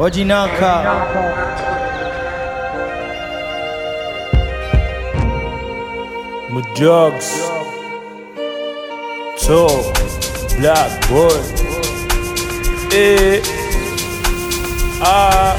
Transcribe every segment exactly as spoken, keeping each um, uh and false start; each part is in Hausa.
Ojinaka. Mujogs, Top, Black Boy, eh, ah,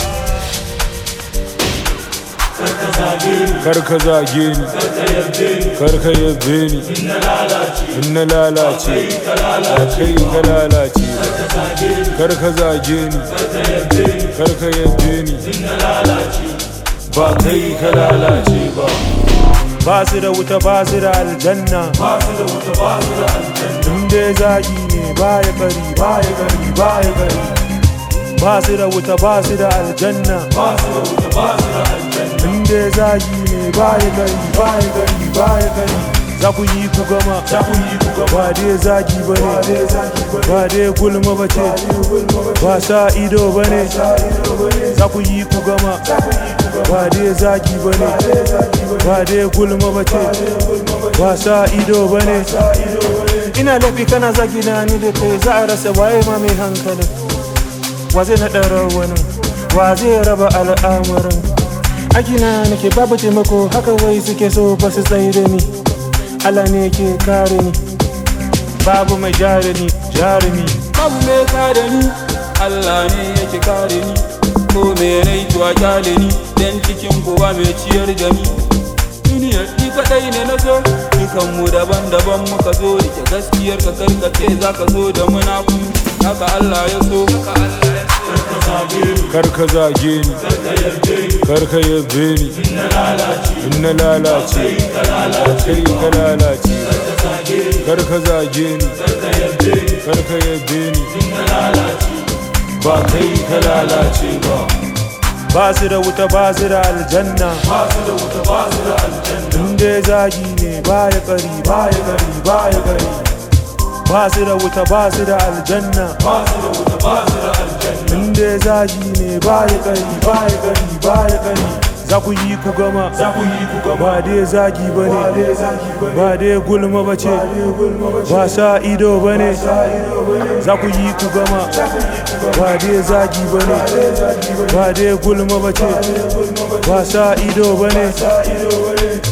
karka zage ni, karka yabe ni, in na lalace, a kai ka lalace, karka zage ni, karka yabe ni, ba kai ka lalace ba. Ba su da wuta ba su da aljanna, ba su da wuta ba su da aljanna. Inda zagi ne baya kari baya kari baya kari. Ba su da wuta ba su da aljanna, ba su da wuta ba su da aljanna. Inda zagi ne baya kari baya kari baya kari. Za ku yi ku gama, za ku yi ku gama. Ba dai zagi ba ne, ba dai gulma ba ce, ba sa ido ba ne. Za ku yi ku gama, ba dai zagi ba ne, ba dai gulma ba ce, ba sa ido ba ne. Ina laifi kana zagi na ni da kai, za a rasa waye ma mai hankali. Wa zai naɗa rawanin, wa zai raba al'amarin. Akina nake babu taimako, haka wai suke so ba su tsaye da ni. Allah ne ke kare ni, babu mai jare ni, jarumi. Babu mai kare ni, Allah ne yake kare ni. Ko me rai tuwa kyale ni, dan cikin kowa mai ciyar da ni. Duniyar ni kadai ne na zo, dukan mu daban-daban muka zo. Rike gaskiyar ka karkace za ka zo da munafu, haka Allah ya so. Karka zage ni, karka yabe ni, in na lalace, a kai ka lalace. Karka zage ni, karka yabe ni, ba kai ka lalace ba. Ba su da wuta ba su da aljanna, ba su da wuta ba su da aljanna. Inda zagi ne baya kari baya kari baya kari. Ba su da wuta ba su da aljanna, ba su da wuta ba su da aljanna. Inda zagi ne baya kari baya kari baya kari. Za ku yi ku gama, za ku yi ku gama. Ba dai zagi ba ne, ba dai gulma ba ce, ba sa ido ba ne. Za ku yi ku gama, ba dai zagi ba ne, ba dai gulma ba ce, ba sa ido ba ne.